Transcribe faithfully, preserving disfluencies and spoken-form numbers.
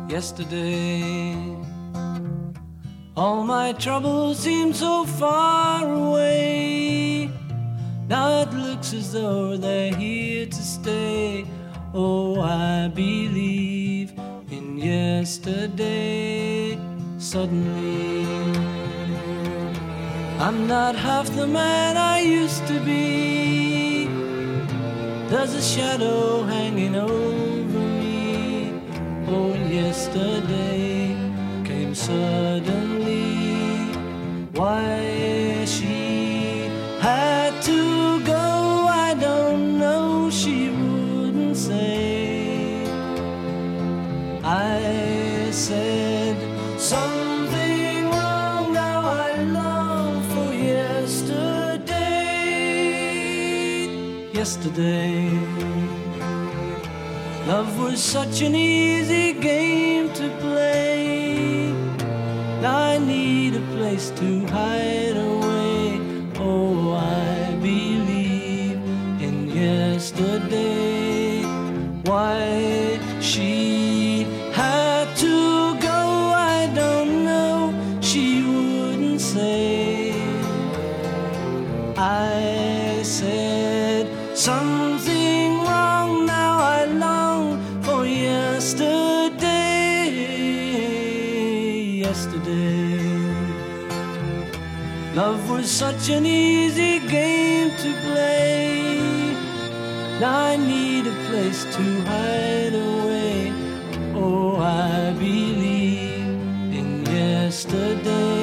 yesterday. All my troubles seem so far away. Now it looks as though they're here to stay. Oh, I believe in yesterday. Suddenly, I'm not half the man I used to be. There's a shadow hanging over me. Oh, yesterday came suddenly. Why she had to go, I don't know, she wouldn't say. I said something wrong, now I long for yesterday. Yesterday, love was such an easy game to play. Now I need a place to hide away. Oh, I believe in yesterday. Why she had to go, I don't know, she wouldn't say. I said something wrong, now I long for yesterday. Yesterday, love was such an easy game to play. Now I need a place to hide away. Oh, I believe in yesterday.